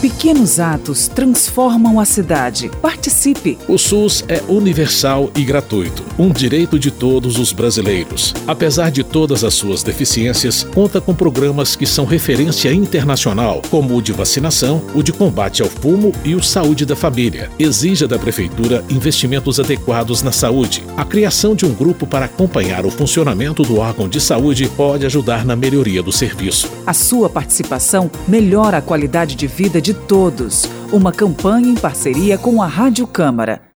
Pequenos atos transformam a cidade. Participe! O SUS é universal e gratuito, um direito de todos os brasileiros. Apesar de todas as suas deficiências, conta com programas que são referência internacional, como o de vacinação, o de combate ao fumo e o Saúde da Família. Exija da Prefeitura investimentos adequados na saúde. A criação de um grupo para acompanhar o funcionamento do órgão de saúde pode ajudar na melhoria do serviço. A sua participação melhora a qualidade de vida de todos. Uma campanha em parceria com a Rádio Câmara.